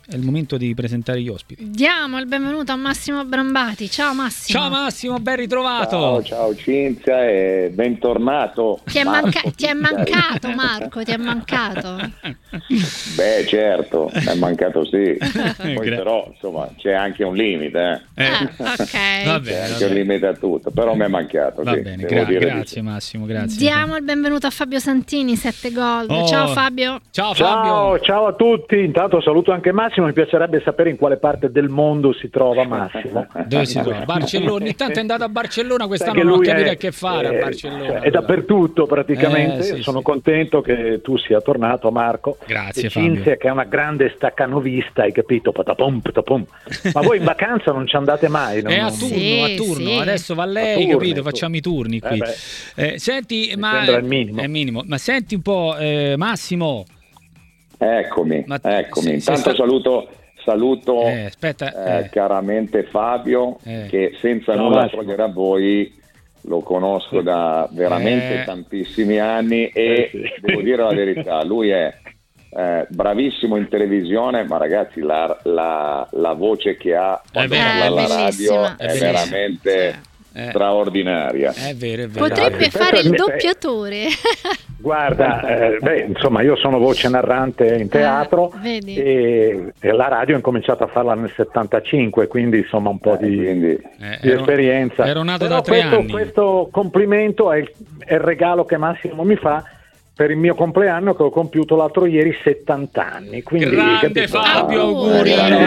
è il momento di presentare gli ospiti. Diamo il benvenuto a Massimo Brambati. Ciao Massimo. Ciao Massimo, ben ritrovato. Ciao Cinzia e bentornato. Ti è mancato Marco, ti è mancato. Beh, certo, mi è mancato sì. Poi però, insomma, c'è anche un limite. Ok. Va bene, c'è anche un limite a tutto, però mi è mancato. Va sì, bene, grazie Massimo, grazie. Diamo il benvenuto a Fabio Santini, 7 Gold. Ciao Fabio. Ciao Fabio. Ciao a tutti. Intanto saluto anche Massimo. Mi piacerebbe sapere in quale parte del mondo si trova Massimo. Dove si trova? Barcellona. Intanto è andato a Barcellona quest'anno, non ho capito che fare a Barcellona. È dappertutto praticamente. Sì, sono contento che tu sia tornato, Marco. Grazie e Cinzia, Fabio. che è una grande staccanovista, hai capito? Patapom, patapom. Ma voi in vacanza non ci andate mai? È a turno. Sì. Adesso va lei, capito? Facciamo i turni qui. Senti, sembra il minimo. È minimo. Ma senti un po', Massimo. Eccomi. Intanto saluto caramente Fabio, che senza nulla togliere a voi lo conosco da veramente tantissimi anni e devo dire la verità, lui è bravissimo in televisione, ma ragazzi la voce che ha quando parla alla radio è veramente straordinaria. È vero. Potrebbe fare il doppiatore. Guarda, insomma, io sono voce narrante in teatro e la radio ho incominciato a farla nel 75, quindi insomma un po' di esperienza. Ero nato però da 3 anni. Questo complimento è il regalo che Massimo mi fa per il mio compleanno, che ho compiuto l'altro ieri 70 anni. Quindi, grande Fabio, auguri.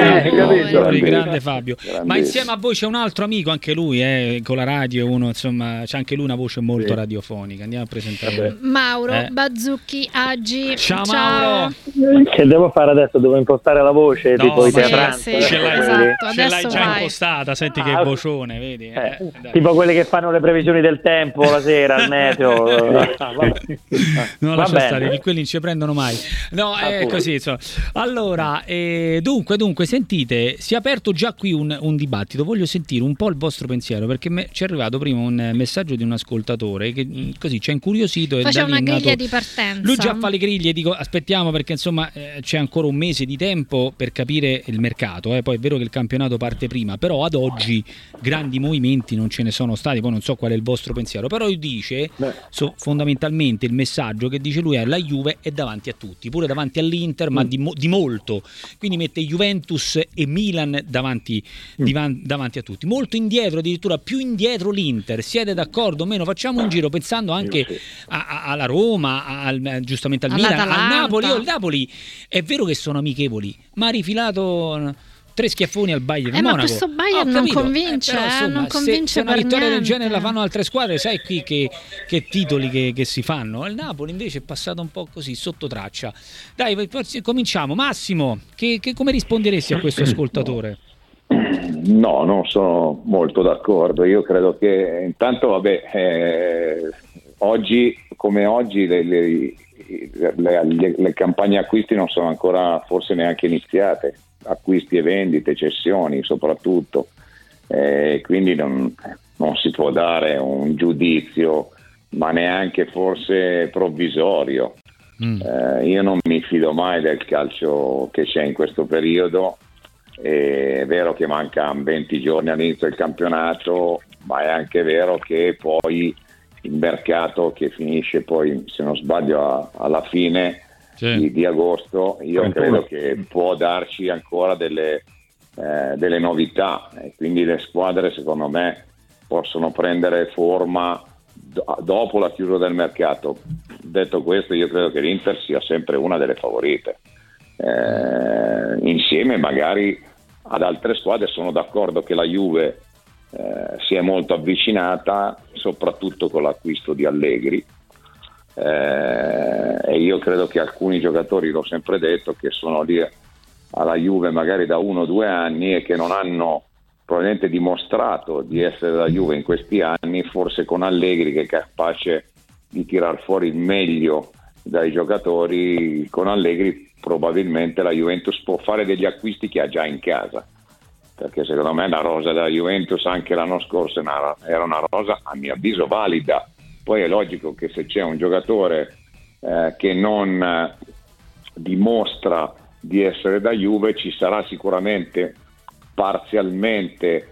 Grande Fabio. Ma insieme a voi c'è un altro amico, anche lui, con la radio, uno, insomma, c'è anche lui una voce molto radiofonica. Andiamo a presentare. Mauro Bazzucchi Aggi. Ciao Mauro. Che devo fare adesso? Devo impostare la voce, tipo i teatranti. Ce l'hai già vai. impostata, senti che vocione, vedi? Tipo quelli che fanno le previsioni del tempo la sera al meteo. Non lascia stare, che quelli non ci prendono mai. No, è così, insomma. Allora, dunque, sentite, si è aperto già qui un dibattito. Voglio sentire un po' il vostro pensiero, perché ci è arrivato prima un messaggio di un ascoltatore che così ci ha incuriosito. Faceva una griglia di partenza. Lui già fa le griglie, dico aspettiamo perché insomma c'è ancora un mese di tempo per capire il mercato. Poi è vero che il campionato parte prima, però ad oggi grandi movimenti non ce ne sono stati. Poi non so qual è il vostro pensiero, però dice fondamentalmente il messaggio che dice lui è: la Juve è davanti a tutti, pure davanti all'Inter, ma di molto, quindi mette Juventus e Milan davanti a tutti, molto indietro, addirittura più indietro l'Inter. Siete d'accordo o meno? Facciamo un giro pensando anche alla Roma, giustamente al Milan, al Napoli. Il Napoli è vero che sono amichevoli, ma ha rifilato 3 schiaffoni al Bayern di Monaco. Ma questo Bayern non convince, però, insomma, non convince se una vittoria del genere la niente. fanno altre squadre, sai qui che titoli che si fanno. Il Napoli invece è passato un po' così sotto traccia. Dai, cominciamo. Massimo, come risponderesti a questo ascoltatore? No, non sono molto d'accordo. Io credo che intanto oggi come oggi le campagne acquisti non sono ancora forse neanche iniziate, acquisti e vendite, cessioni soprattutto, quindi non si può dare un giudizio, ma neanche forse provvisorio. Io non mi fido mai del calcio che c'è in questo periodo. È vero che mancano 20 giorni all'inizio del campionato, ma è anche vero che poi il mercato, che finisce poi, se non sbaglio, alla fine di agosto, io credo che può darci ancora delle novità, e quindi le squadre secondo me possono prendere forma dopo la chiusura del mercato. Detto questo, io credo che l'Inter sia sempre una delle favorite, insieme magari ad altre squadre. Sono d'accordo che la Juve si è molto avvicinata, soprattutto con l'acquisto di Allegri, e io credo che alcuni giocatori, l'ho sempre detto, che sono lì alla Juve magari da 1 o 2 anni e che non hanno probabilmente dimostrato di essere la Juve in questi anni, forse con Allegri, che è capace di tirar fuori il meglio dai giocatori, con Allegri probabilmente la Juventus può fare degli acquisti che ha già in casa, perché secondo me la rosa della Juventus anche l'anno scorso era una rosa a mio avviso valida. Poi è logico che se c'è un giocatore che non dimostra di essere da Juve, ci sarà sicuramente parzialmente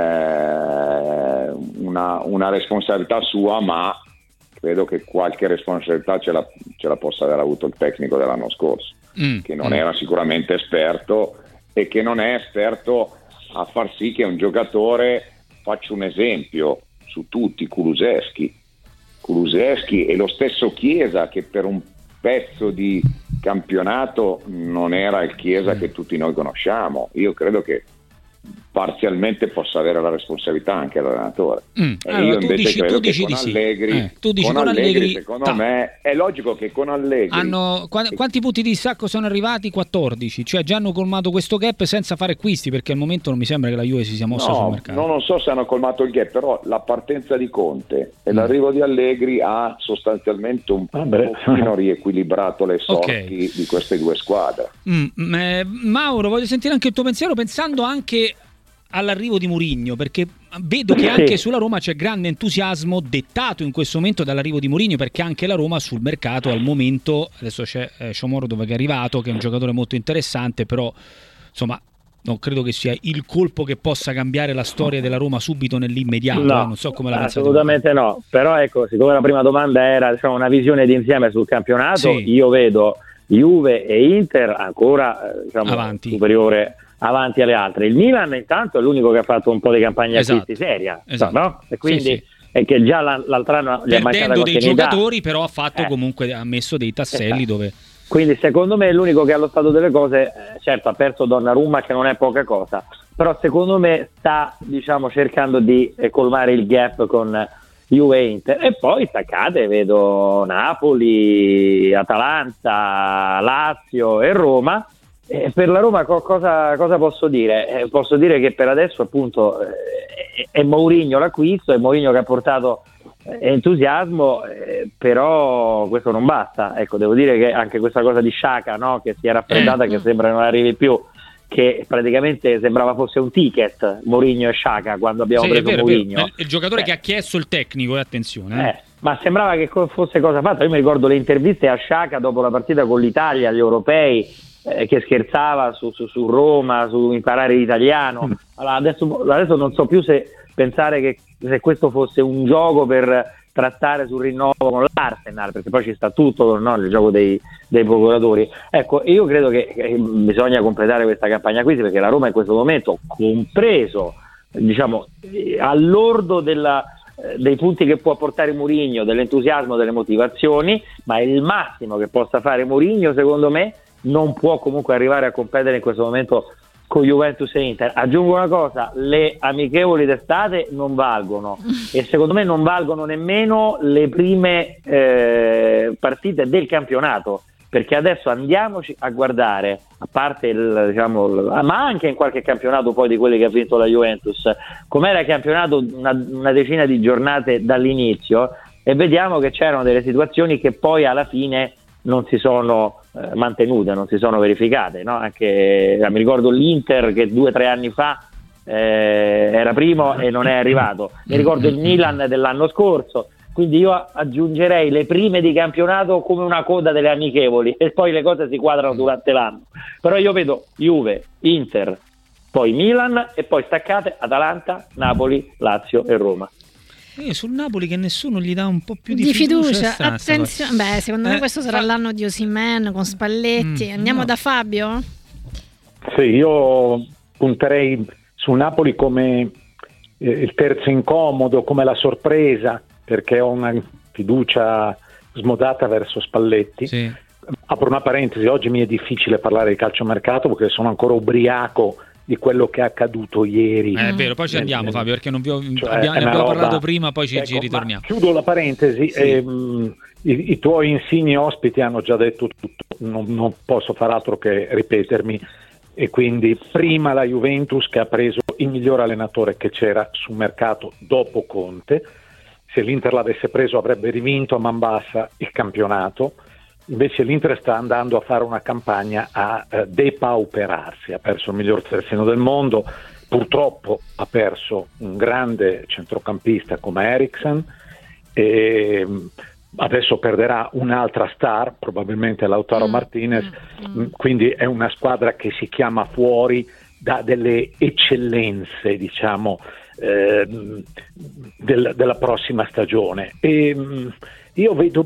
una responsabilità sua, ma credo che qualche responsabilità ce la possa aver avuto il tecnico dell'anno scorso, che non era sicuramente esperto, e che non è esperto a far sì che un giocatore, faccio un esempio su tutti, Kulusevski e lo stesso Chiesa, che per un pezzo di campionato non era il Chiesa che tutti noi conosciamo. Io credo che parzialmente possa avere la responsabilità anche l'allenatore. Allora, io invece credo che con Allegri, con Allegri secondo me è logico che con Allegri quanti punti di distacco sono arrivati? 14, cioè già hanno colmato questo gap senza fare acquisti, perché al momento non mi sembra che la Juve si sia mossa sul mercato. Non so se hanno colmato il gap, però la partenza di Conte e l'arrivo di Allegri ha sostanzialmente un pochino riequilibrato le sorti di queste due squadre. Mauro, voglio sentire anche il tuo pensiero, pensando anche all'arrivo di Mourinho, perché vedo che anche sulla Roma c'è grande entusiasmo dettato in questo momento dall'arrivo di Mourinho, perché anche la Roma sul mercato al momento, adesso c'è Shomurodov che è arrivato, che è un giocatore molto interessante, però insomma non credo che sia il colpo che possa cambiare la storia della Roma subito nell'immediato. Non so come la pensate. Assolutamente no, però ecco, siccome la prima domanda era una visione d'insieme sul campionato, io vedo Juve e Inter ancora avanti, superiore avanti alle altre. Il Milan intanto è l'unico che ha fatto un po' di campagna acquisti seria, no? E quindi è che già l'altro anno gli è mancata perdendo dei giocatori, però ha fatto comunque, ha messo dei tasselli dove... Quindi secondo me è l'unico che allo stato delle cose, certo ha perso Donnarumma, che non è poca cosa, però secondo me sta cercando di colmare il gap con Juve e Inter. E poi staccate vedo Napoli, Atalanta, Lazio e Roma. Per la Roma cosa posso dire? Posso dire che per adesso appunto è Mourinho l'acquisto, è Mourinho che ha portato entusiasmo, però questo non basta. Ecco, devo dire che anche questa cosa di Xhaka, no? Che si è raffreddata, che sembra non arrivi più, che praticamente sembrava fosse un ticket Mourinho e Xhaka quando abbiamo preso Mourinho. Il giocatore che ha chiesto il tecnico, attenzione. Ma sembrava che fosse cosa fatta. Io mi ricordo le interviste a Xhaka dopo la partita con l'Italia agli europei, che scherzava su Roma, su imparare l'italiano. Allora, adesso non so più se pensare che se questo fosse un gioco per trattare sul rinnovo con l'Arsenal, perché poi ci sta tutto, no? Il gioco dei procuratori. Ecco, io credo che bisogna completare questa campagna acquisti, perché la Roma in questo momento, compreso all'ordo dei punti che può portare Mourinho, dell'entusiasmo, delle motivazioni, ma il massimo che possa fare Mourinho, secondo me, non può comunque arrivare a competere in questo momento con Juventus e Inter. Aggiungo una cosa: le amichevoli d'estate non valgono, e secondo me non valgono nemmeno le prime partite del campionato, perché adesso andiamoci a guardare, a parte ma anche in qualche campionato poi di quelli che ha vinto la Juventus, com'era il campionato una decina di giornate dall'inizio, e vediamo che c'erano delle situazioni che poi alla fine non si sono mantenute, non si sono verificate, no? Anche mi ricordo l'Inter che 2 o 3 anni fa era primo e non è arrivato, mi ricordo il Milan dell'anno scorso, quindi io aggiungerei le prime di campionato come una coda delle amichevoli, e poi le cose si quadrano durante l'anno. Però io vedo Juve, Inter, poi Milan, e poi staccate Atalanta, Napoli, Lazio e Roma. Sul Napoli che nessuno gli dà un po' più di fiducia. Attenzione, secondo me questo sarà l'anno di Osimhen con Spalletti. Andiamo da Fabio? Sì, io punterei su Napoli come il terzo incomodo, come la sorpresa, perché ho una fiducia smodata verso Spalletti. Sì. Apro una parentesi: oggi mi è difficile parlare di calciomercato perché sono ancora ubriaco di quello che è accaduto ieri. È vero, poi ci andiamo, Fabio, perché ne abbiamo parlato prima, poi ci ritorniamo. Chiudo la parentesi. Sì. I tuoi insigni ospiti hanno già detto tutto, non posso far altro che ripetermi, e quindi prima la Juventus, che ha preso il miglior allenatore che c'era sul mercato dopo Conte. Se l'Inter l'avesse preso avrebbe rivinto a man bassa il campionato. Invece l'Inter sta andando a fare una campagna a depauperarsi, ha perso il miglior terzino del mondo, purtroppo ha perso un grande centrocampista come Eriksen, e adesso perderà un'altra star, probabilmente Lautaro Martinez, quindi è una squadra che si chiama fuori da delle eccellenze, diciamo, della prossima stagione. E io vedo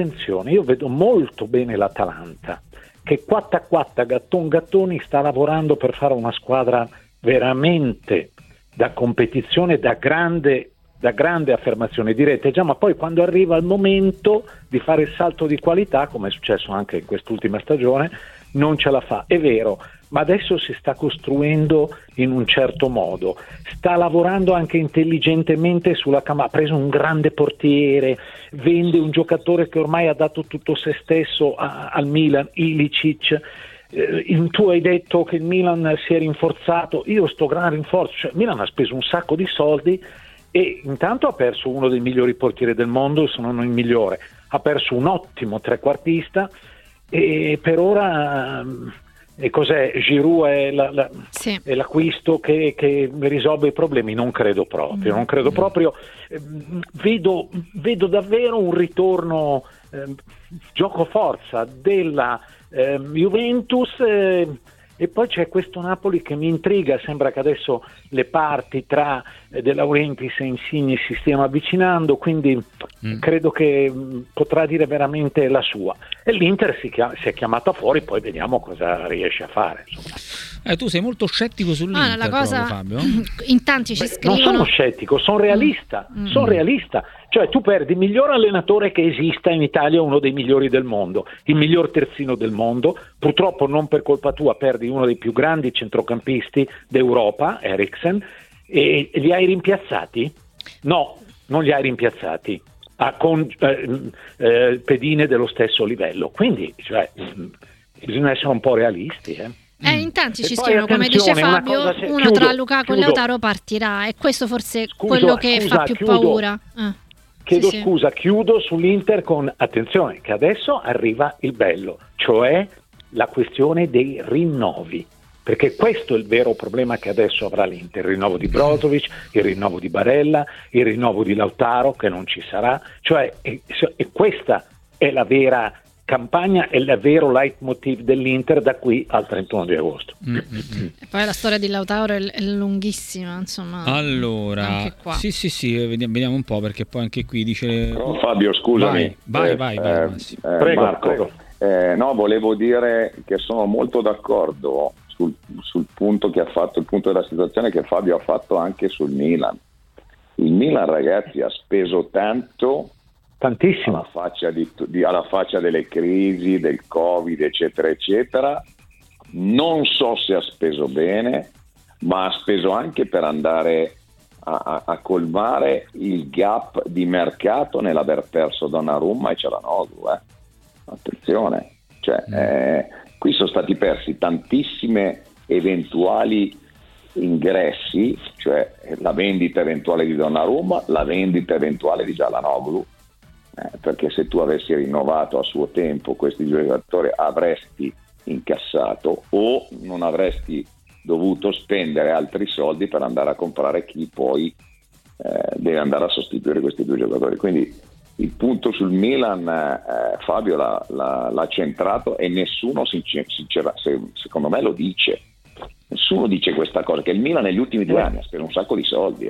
molto bene l'Atalanta, che 4-4 Gattoni sta lavorando per fare una squadra veramente da competizione, da grande affermazione. Direte già, ma poi quando arriva il momento di fare il salto di qualità, come è successo anche in quest'ultima stagione, non ce la fa. È vero, ma adesso si sta costruendo in un certo modo, sta lavorando anche intelligentemente sulla ha preso un grande portiere, vende un giocatore che ormai ha dato tutto se stesso al Milan, Ilicic. Tu hai detto che il Milan si è rinforzato, io sto gran rinforzo, cioè Milan ha speso un sacco di soldi e intanto ha perso uno dei migliori portieri del mondo, se non il migliore, ha perso un ottimo trequartista e per ora e cos'è? Giroud è l'acquisto che risolve i problemi? Non credo proprio. Vedo davvero un ritorno gioco forza della Juventus e poi c'è questo Napoli che mi intriga, sembra che adesso le parti tra De Laurentiis e Insigne si stiano avvicinando, quindi credo che potrà dire veramente la sua, e l'Inter si è chiamata fuori, poi vediamo cosa riesce a fare, tu sei molto scettico sull'Inter, la cosa... Fabio? In tanti ci scrivono. Non sono scettico, sono realista. Cioè tu perdi il miglior allenatore che esista in Italia, uno dei migliori del mondo, il miglior terzino del mondo, purtroppo non per colpa tua perdi uno dei più grandi centrocampisti d'Europa, Eriksen, e li hai rimpiazzati? No, non li hai rimpiazzati con pedine dello stesso livello, quindi bisogna essere un po' realisti, in tanti ci scrivono, come dice Fabio, tra Lukaku e Lautaro partirà, e questo forse è quello che fa più paura. Scusa, chiudo sull'Inter con attenzione, che adesso arriva il bello, cioè la questione dei rinnovi, perché questo è il vero problema che adesso avrà l'Inter: il rinnovo di Brozovic, il rinnovo di Barella, il rinnovo di Lautaro che non ci sarà, cioè e questa è la vera campagna e il vero leitmotiv dell'Inter da qui al 31 di agosto. E poi la storia di Lautaro è lunghissima, insomma. Allora, anche qua. Sì, vediamo un po', perché poi anche qui dice... Fabio, scusami. Vai, prego, Marco. No, volevo dire che sono molto d'accordo sul punto che ha fatto, il punto della situazione che Fabio ha fatto anche sul Milan. Il Milan, ragazzi, ha speso tantissimo alla faccia delle crisi, del Covid, eccetera eccetera. Non so se ha speso bene, ma ha speso anche per andare a colmare il gap di mercato nell'aver perso Donnarumma e Çalhanoğlu. Attenzione, qui sono stati persi tantissime eventuali ingressi, cioè la vendita eventuale di Donnarumma, la vendita eventuale di Çalhanoğlu, perché se tu avessi rinnovato a suo tempo questi due giocatori avresti incassato, o non avresti dovuto spendere altri soldi per andare a comprare chi poi deve andare a sostituire questi due giocatori. Quindi il punto sul Milan Fabio l'ha centrato, e nessuno secondo me lo dice. Nessuno dice questa cosa, che il Milan negli ultimi 2 anni ha speso un sacco di soldi.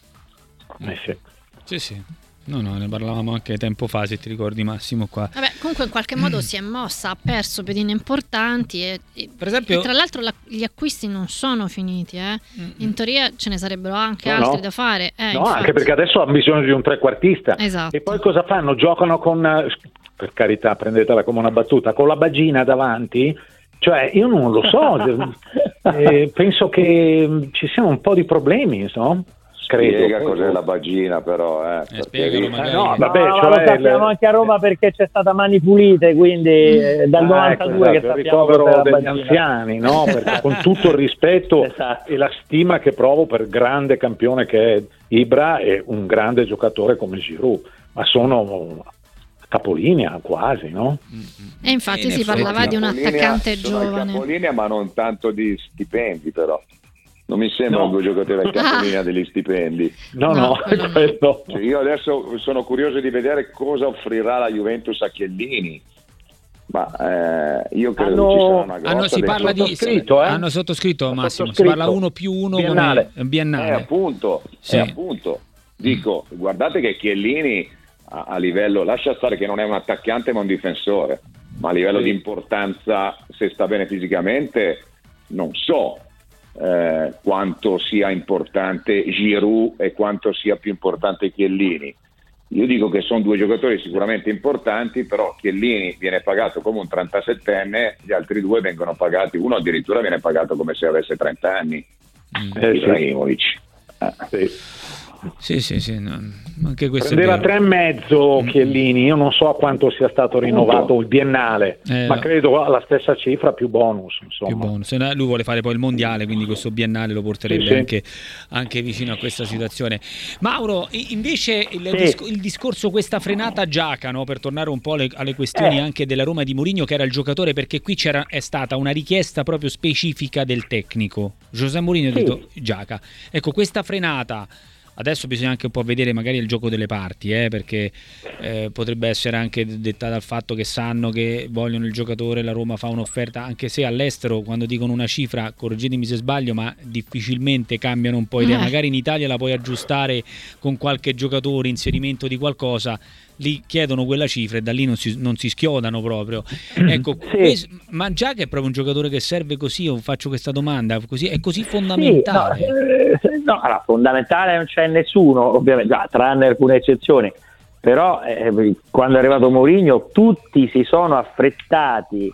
Sì. No, ne parlavamo anche tempo fa, se ti ricordi, Massimo, qua. Vabbè, comunque in qualche modo si è mossa, ha perso pedine importanti e per esempio, e tra l'altro gli acquisti non sono finiti, in teoria ce ne sarebbero anche altri da fare. Anche perché adesso hanno bisogno di un trequartista. Esatto. E poi cosa fanno? Giocano con, per carità, prendetela come una battuta, con la Bagina davanti? Cioè, io non lo so, penso che ci siano un po' di problemi, no? Spiega cos'è la Bagina, però spiegalo magari. Lo sappiamo anche a Roma, perché c'è stata Mani Pulite, quindi dal 92 che sappiamo ricovero degli anziani, no? Perché, con tutto il rispetto e la stima che provo per grande campione che è Ibra e un grande giocatore come Giroud, ma sono capolinea quasi, no? E infatti si parlava di un attaccante giovane. Capolinea, ma non tanto di stipendi, però. Non mi sembrano due giocatori a capolina degli stipendi. No. Cioè, io adesso sono curioso di vedere cosa offrirà la Juventus a Chiellini. Ma io credo che ci sarà una grossa. Si parla di sottoscritto, hanno sottoscritto, Massimo. Si parla 1+1 biennale. Come biennale. Appunto. Dico, guardate che Chiellini a livello, lascia stare che non è un attaccante ma un difensore, ma a livello di importanza, se sta bene fisicamente, non so quanto sia importante Giroud e quanto sia più importante Chiellini. Io dico che sono due giocatori sicuramente importanti, però Chiellini viene pagato come un 37enne, gli altri due vengono pagati, uno addirittura viene pagato come se avesse 30 anni. Ibrahimovic. Sì, no. Anche questo prendeva 3,5 Chiellini, io non so a quanto sia stato rinnovato il biennale, ma credo alla stessa cifra più bonus, insomma. Più bonus. Lui vuole fare poi il mondiale, quindi questo biennale lo porterebbe anche vicino a questa situazione. Mauro, invece il discorso, questa frenata Giaca, no? Per tornare un po' alle questioni anche della Roma di Mourinho, che era il giocatore, perché qui è stata una richiesta proprio specifica del tecnico. José Mourinho ha detto Giaca. Ecco, questa frenata adesso bisogna anche un po' vedere magari il gioco delle parti, perché potrebbe essere anche dettata dal fatto che sanno che vogliono il giocatore, la Roma fa un'offerta, anche se all'estero quando dicono una cifra, correggetemi se sbaglio, ma difficilmente cambiano un po' idea. Magari in Italia la puoi aggiustare con qualche giocatore, inserimento di qualcosa, lì chiedono quella cifra e da lì non si schiodano proprio. Ecco, ma già che è proprio un giocatore che serve così, io faccio questa domanda, così è così fondamentale? No, allora, fondamentale non c'è nessuno, ovviamente, tranne alcune eccezioni, però quando è arrivato Mourinho tutti si sono affrettati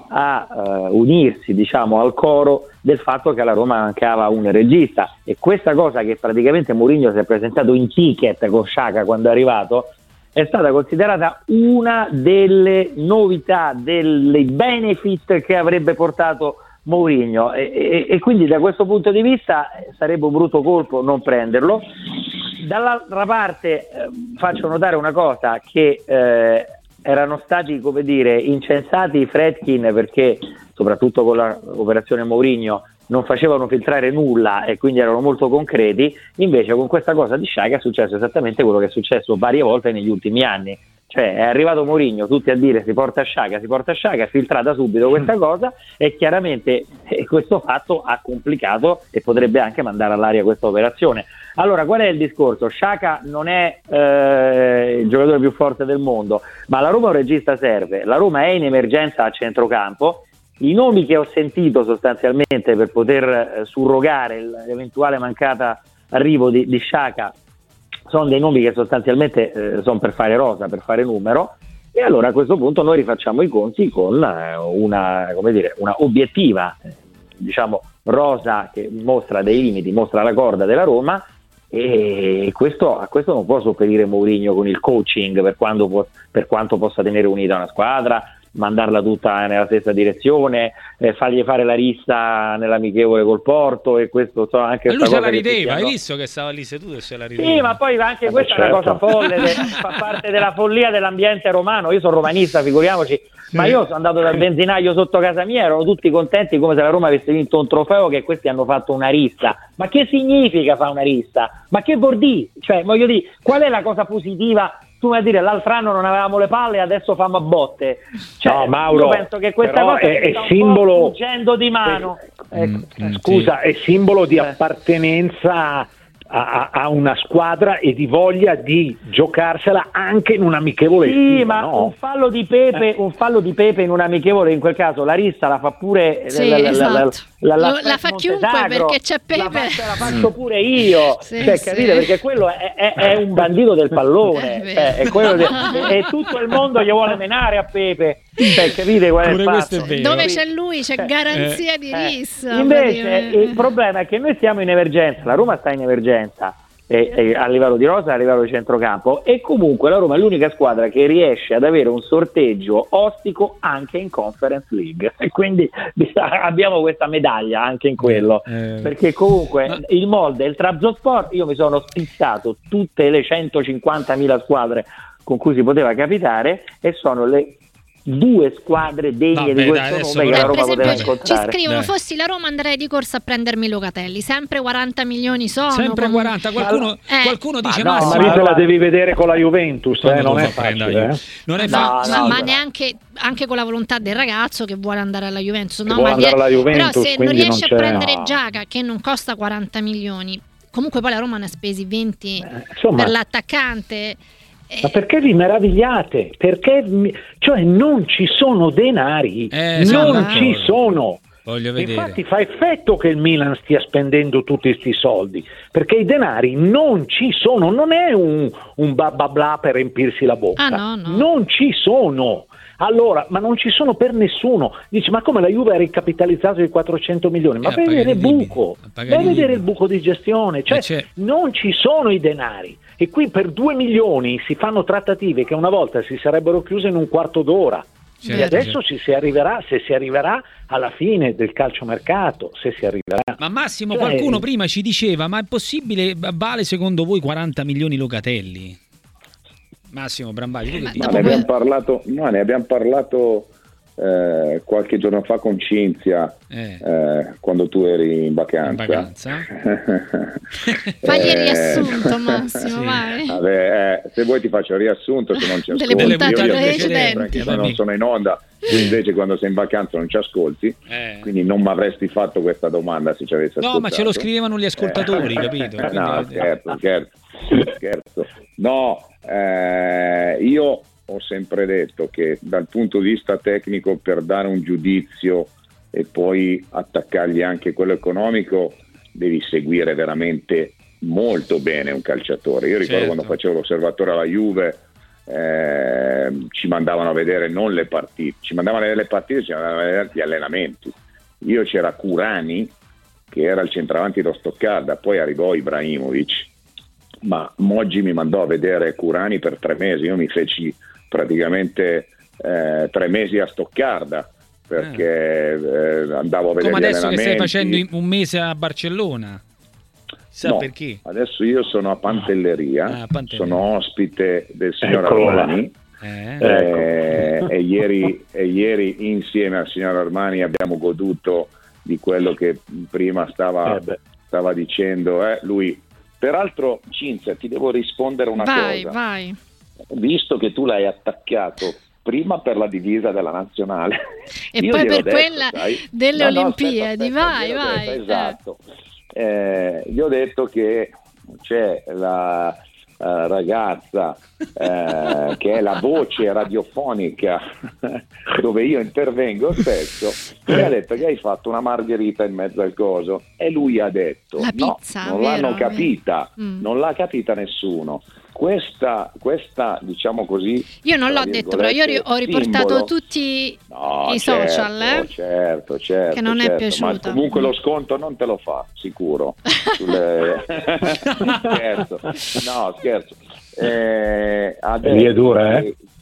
a unirsi, diciamo, al coro del fatto che alla Roma mancava un regista, e questa cosa che praticamente Mourinho si è presentato in ticket con Sciacca quando è arrivato è stata considerata una delle novità, dei benefit che avrebbe portato Mourinho, e quindi da questo punto di vista sarebbe un brutto colpo non prenderlo. Dall'altra parte faccio notare una cosa, che erano stati, come dire, incensati i Fredkin perché soprattutto con l'operazione Mourinho non facevano filtrare nulla e quindi erano molto concreti. Invece con questa cosa di Sciacca è successo esattamente quello che è successo varie volte negli ultimi anni, cioè è arrivato Mourinho, tutti a dire si porta Sciacca, è filtrata subito questa cosa, e chiaramente questo fatto ha complicato e potrebbe anche mandare all'aria questa operazione. Allora, qual è il discorso? Sciacca non è il giocatore più forte del mondo, ma la Roma un regista serve, la Roma è in emergenza a centrocampo. I nomi che ho sentito sostanzialmente per poter surrogare l'eventuale mancata arrivo di Sciacca sono dei nomi che sostanzialmente sono per fare rosa, per fare numero, e allora a questo punto noi rifacciamo i conti con una obiettiva, diciamo, rosa che mostra dei limiti, mostra la corda della Roma, e a questo non può sopperire Mourinho con il coaching, per quanto possa tenere unita una squadra, mandarla tutta nella stessa direzione, fargli fare la rissa nell'amichevole col Porto, e questo anche lui se la rideva, hai visto che stava lì seduto e se la rideva. Sì, ma poi anche questa è una cosa folle, fa parte della follia dell'ambiente romano. Io sono romanista, figuriamoci, ma io sono andato dal benzinaio sotto casa mia, erano tutti contenti come se la Roma avesse vinto un trofeo, che questi hanno fatto una rissa. Ma che significa fare una rissa? Ma che vuol dire? Cioè, voglio dire, qual è la cosa positiva? Tu vai a dire l'altro anno non avevamo le palle e adesso famo a botte. Cioè, no, Mauro, io penso che questa cosa è simbolo, fuggendo di mano. Scusa, è simbolo di appartenenza a una squadra e di voglia di giocarsela anche in un amichevole. Sì, ma no? un fallo di Pepe in un amichevole, in quel caso la rissa la fa pure la fa chiunque, perché c'è Pepe, la faccio pure io, capite? Perché quello è un bandito del pallone, e tutto il mondo gli vuole menare a Pepe, capite qual è il fatto? Dove c'è lui c'è garanzia di rissa. Invece il problema è che noi stiamo in emergenza, la Roma sta in emergenza a livello di rosa, a livello di centrocampo, e comunque la Roma è l'unica squadra che riesce ad avere un sorteggio ostico anche in Conference League, e quindi abbiamo questa medaglia anche in quello, perché comunque il molde, il Trabzonspor, io mi sono spizzato tutte le 150.000 squadre con cui si poteva capitare, e sono le due squadre degne di questo nome che la Roma poteva incontrare. Ci scrivono: fossi la Roma andrei di corsa a prendermi Locatelli. Sempre 40 milioni sono. Sempre 40. Qualcuno dice ma la devi vedere con la Juventus, non è facile. Non è ma neanche anche con la volontà del ragazzo che vuole andare alla Juventus. No, però se non riesce a prendere Giaga, che non costa 40 milioni, comunque poi la Roma ne ha spesi 20 per l'attaccante. Ma perché vi meravigliate? Perché cioè non ci sono denari, non ci sono. Voglio vedere. Infatti fa effetto che il Milan stia spendendo tutti questi soldi, perché i denari non ci sono, non è un bla bla bla per riempirsi la bocca. No. Non ci sono. Allora, ma non ci sono per nessuno. Dice, ma come la Juve ha ricapitalizzato di 400 milioni? Ma vai a vedere il buco, vai a vedere il buco di gestione, cioè non ci sono i denari. E qui per 2 milioni si fanno trattative che una volta si sarebbero chiuse in un quarto d'ora. E adesso se si arriverà alla fine del calciomercato, se si arriverà. Ma Massimo, qualcuno prima ci diceva, ma è possibile, vale secondo voi 40 milioni Locatelli? Massimo Brambagli, tu che dici? Ne abbiamo parlato qualche giorno fa con Cinzia, quando tu eri in vacanza. Fagli il riassunto, Massimo, vai. Vabbè, se vuoi ti faccio il riassunto, se non ci ascolti. Delle puntate precedenti. Anche se non sono in onda, invece quando sei in vacanza non ci ascolti, quindi non mi avresti fatto questa domanda se ci avessi ascoltato. No, ma ce lo scrivevano gli ascoltatori, capito? No, scherzo. No, io ho sempre detto che dal punto di vista tecnico, per dare un giudizio e poi attaccargli anche quello economico, devi seguire veramente molto bene un calciatore. Io ricordo quando facevo l'osservatore alla Juve, ci mandavano a vedere non le partite, ci mandavano a vedere le partite, ci mandavano a vedere gli allenamenti. Io c'era Curani, che era il centravanti dello Stoccarda, poi arrivò Ibrahimovic, ma Moggi mi mandò a vedere Curani per 3 mesi. Io mi feci praticamente 3 mesi a Stoccarda, perché andavo a vedere come adesso che stai facendo un mese a Barcellona. No, perché? Adesso io sono a Pantelleria, sono ospite del signor Armani, e ieri insieme al signor Armani abbiamo goduto di quello che prima stava dicendo lui. Peraltro, Cinzia, ti devo rispondere una cosa. Vai. Visto che tu l'hai attaccato prima per la divisa della nazionale e poi per quella delle Olimpiadi, vai. Esatto. Gli ho detto che c'è la ragazza che è la voce radiofonica dove io intervengo spesso, e ha detto che hai fatto una margherita in mezzo al coso, e lui ha detto la pizza, non l'hanno capita, non l'ha capita nessuno. Questa diciamo così, io non l'ho detto, però io ho riportato tutti i social, certo, che non è piaciuto, ma comunque lo sconto non te lo fa sicuro scherzo. Lì è dura,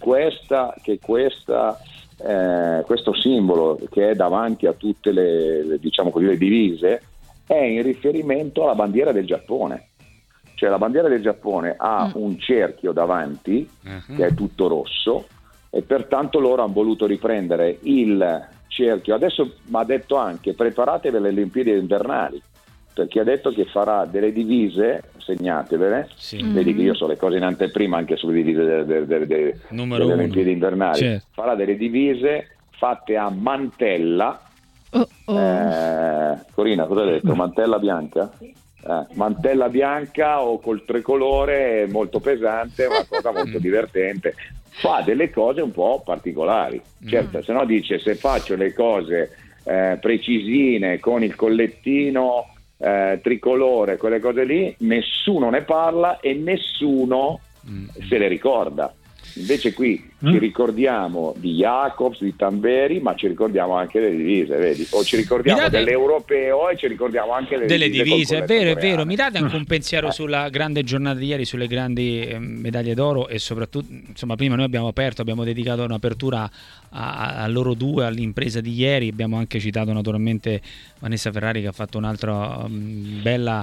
questo simbolo che è davanti a tutte le diciamo così le divise è in riferimento alla bandiera del Giappone. Cioè la bandiera del Giappone ha un cerchio davanti che è tutto rosso, e pertanto loro hanno voluto riprendere il cerchio. Adesso mi ha detto anche preparatevi alle Olimpiadi invernali, perché ha detto che farà delle divise, segnatevele, vedi che io so le cose in anteprima anche sulle divise delle Olimpiadi invernali, farà delle divise fatte a mantella. Corina, cosa hai detto? Mantella bianca? Mantella bianca o col tricolore, molto pesante, una cosa molto divertente. Fa delle cose un po' particolari, certo, se no dice se faccio le cose precisine con il collettino tricolore, quelle cose lì, nessuno ne parla e nessuno se le ricorda. Invece qui ci ricordiamo di Jacobs, di Tamberi, ma ci ricordiamo anche delle divise, vedi? O ci ricordiamo dell'europeo e ci ricordiamo anche delle divise. È vero. Mi date anche un pensiero sulla grande giornata di ieri, sulle grandi medaglie d'oro, e soprattutto, insomma, prima noi abbiamo dedicato un'apertura a loro due, all'impresa di ieri. Abbiamo anche citato naturalmente Vanessa Ferrari, che ha fatto un'altra bella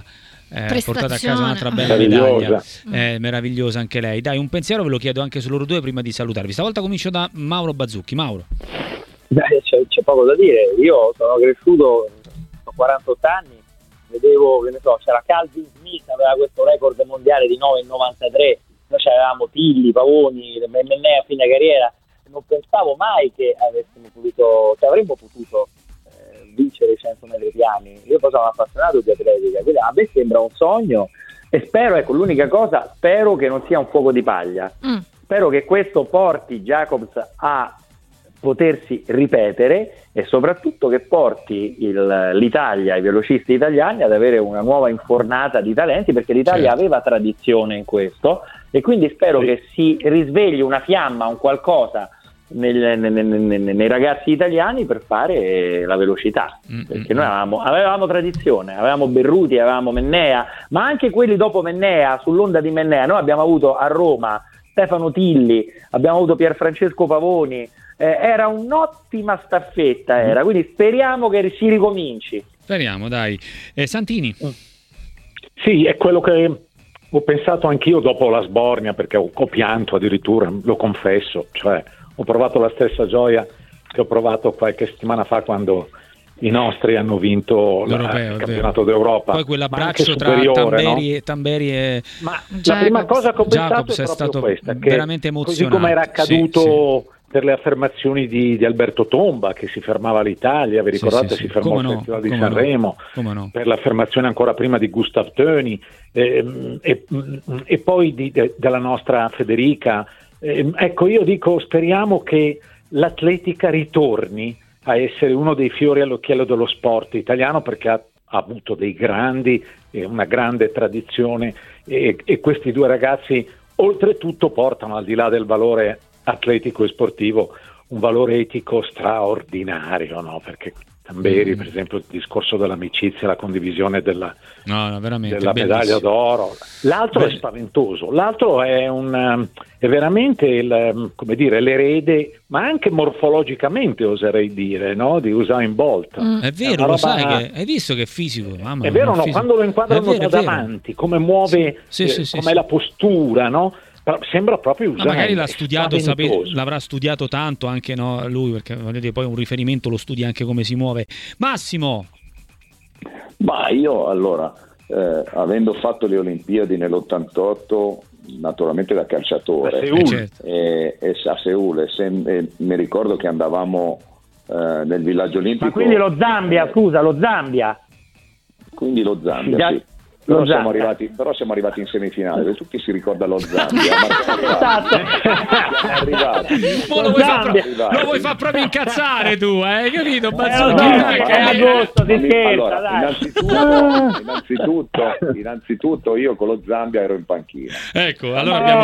portata a casa un'altra bella medaglia, meravigliosa anche lei. Dai, un pensiero ve lo chiedo anche su loro due prima di salutarvi. Stavolta comincio da Mauro Bazzucchi. Mauro. C'è poco da dire, io sono cresciuto, ho 48 anni, vedevo, che ne so, c'era Calvin Smith, aveva questo record mondiale di 9,93, noi avevamo Tilli, Pavoni, Mennea a fine carriera, non pensavo mai che avremmo potuto vincere i 100 metri piani. Io poi sono appassionato di atletica, quindi a me sembra un sogno e spero, ecco, l'unica cosa, spero che non sia un fuoco di paglia, spero che questo porti Jacobs a potersi ripetere e soprattutto che porti l'Italia, i velocisti italiani ad avere una nuova infornata di talenti, perché l'Italia aveva tradizione in questo e quindi spero che si risvegli una fiamma, un qualcosa nei ragazzi italiani per fare la velocità, perché noi avevamo tradizione, avevamo Berruti, avevamo Mennea, ma anche quelli dopo Mennea, sull'onda di Mennea noi abbiamo avuto a Roma Stefano Tilli, abbiamo avuto Pierfrancesco Pavoni, era un'ottima staffetta, quindi speriamo che si ricominci. Speriamo, dai. Santini. Sì, è quello che ho pensato anch'io dopo la sbornia, perché ho pianto addirittura, lo confesso, cioè ho provato la stessa gioia che ho provato qualche settimana fa quando i nostri hanno vinto il campionato d'Europa. Poi quell'abbraccio tra Tamberi e ma la prima cosa che ho pensato è proprio questa, che veramente emozionante, così come era accaduto per le affermazioni di Alberto Tomba, che si fermava l'Italia, vi ricordate, si fermò al Festival di Sanremo, per l'affermazione ancora prima di Gustav Töni e poi della nostra Federica. Ecco, io dico, speriamo che l'atletica ritorni a essere uno dei fiori all'occhiello dello sport italiano, perché ha avuto dei grandi, una grande tradizione e questi due ragazzi oltretutto portano, al di là del valore atletico e sportivo, un valore etico straordinario, no? Perché Tamberi, per esempio, il discorso dell'amicizia, la condivisione della medaglia d'oro. L'altro è spaventoso, l'altro è veramente l'erede, ma anche morfologicamente oserei dire, no? Di Usain Bolt. È vero, lo sai che hai visto che è fisico, mamma, è vero, no? Quando lo inquadrano da davanti, come muove, com'è la postura, no? Sembra proprio Usain. Magari l'ha studiato, l'avrà studiato tanto anche, no, lui, perché voglio dire, poi un riferimento lo studia anche come si muove. Massimo. Ma io allora, avendo fatto le Olimpiadi nell'88, naturalmente da calciatore, a Seul, mi ricordo che andavamo nel villaggio olimpico. Ma quindi lo Zambia, Quindi lo Zambia, sì. Però siamo arrivati in semifinale, perché tutti si ricorda lo Zambia. Esatto. Lo vuoi far proprio incazzare tu, capito? Agosto, si scherza, innanzitutto io con lo Zambia ero in panchina. Ecco, allora abbiamo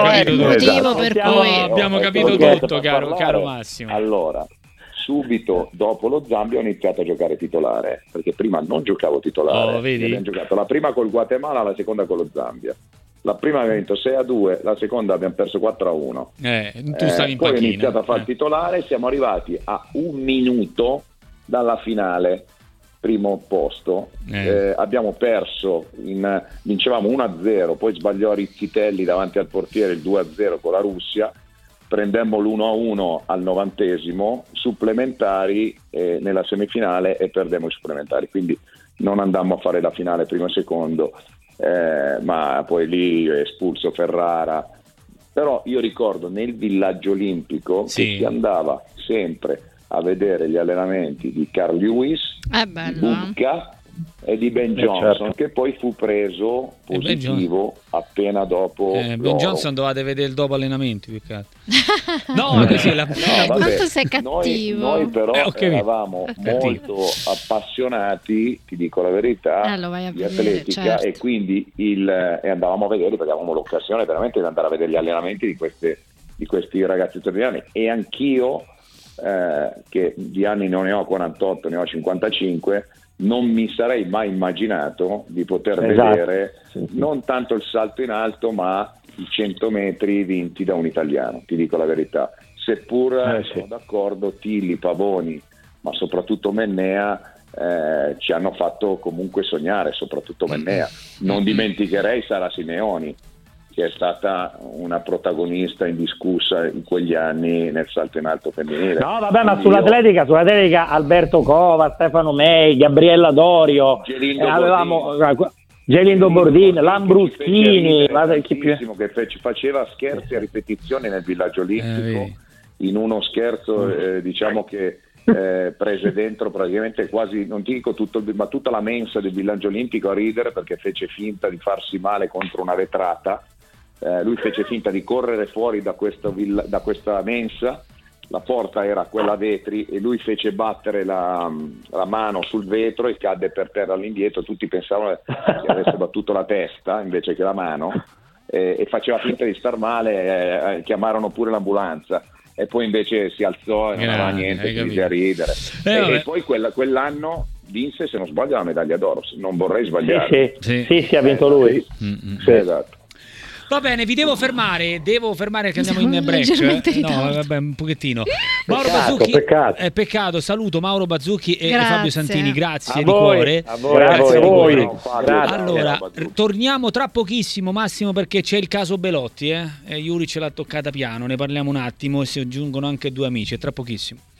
capito tutto, caro Massimo. Allora, subito dopo lo Zambia ho iniziato a giocare titolare, perché prima non giocavo titolare. Abbiamo giocato la prima col Guatemala, la seconda con lo Zambia. La prima abbiamo vinto 6-2, la seconda abbiamo perso 4-1. Tu stavi in poi panchina. Ho iniziato a fare titolare, siamo arrivati a 1 minuto dalla finale, primo posto. Abbiamo perso, vincevamo 1-0, poi sbagliò Rizzitelli davanti al portiere il 2-0 con la Russia. Prendemmo l'1-1 al 90esimo, supplementari nella semifinale e perdemmo i supplementari, quindi non andammo a fare la finale primo e secondo, ma poi lì espulso Ferrara. Però io ricordo nel villaggio olimpico che si andava sempre a vedere gli allenamenti di Carl Lewis, di Bubka e di Ben Johnson, che poi fu preso positivo appena dopo Ben Johnson dovete vedere il dopo allenamenti, più che altro. No, così quanto sei cattivo. Noi però eravamo molto appassionati, ti dico la verità, di atletica, e quindi e andavamo a vedere, perché avevamo l'occasione veramente di andare a vedere gli allenamenti di questi ragazzi italiani. E anch'io, che di anni non ne ho 48, ne ho 55, non mi sarei mai immaginato di poter vedere non tanto il salto in alto, ma i 100 metri vinti da un italiano, ti dico la verità. Seppur sono d'accordo, Tilli, Pavoni, ma soprattutto Mennea ci hanno fatto comunque sognare, soprattutto Mennea. Non dimenticherei Sara Simeoni, che è stata una protagonista indiscussa in quegli anni nel salto in alto femminile. No, vabbè, ma sull'atletica Alberto Cova, Stefano Mei, Gabriella Dorio, avevamo Gelindo Bordini, Lambruschini, che faceva scherzi a ripetizione nel villaggio olimpico, in uno scherzo diciamo che prese dentro praticamente quasi, non ti dico tutto, ma tutta la mensa del villaggio olimpico a ridere, perché fece finta di farsi male contro una vetrata. Lui fece finta di correre fuori da questa mensa, la porta era quella a vetri e lui fece battere la mano sul vetro e cadde per terra all'indietro. Tutti pensavano che avesse battuto la testa invece che la mano, e faceva finta di star male, chiamarono pure l'ambulanza. E poi invece si alzò e non aveva niente, si mise a ridere. E poi quell'anno vinse, se non sbaglio, la medaglia d'oro. Non vorrei sbagliare. Sì, ha vinto lui. Sì, esatto. Va bene, vi devo fermare che andiamo in break. No, vabbè, un pochettino. Mauro Bazzucchi, peccato. Saluto Mauro Bazzucchi e Fabio Santini, grazie di cuore. Grazie a voi. Allora, torniamo tra pochissimo, Massimo, perché c'è il caso Belotti, Juric ce l'ha toccata piano, ne parliamo un attimo e si aggiungono anche due amici, tra pochissimo.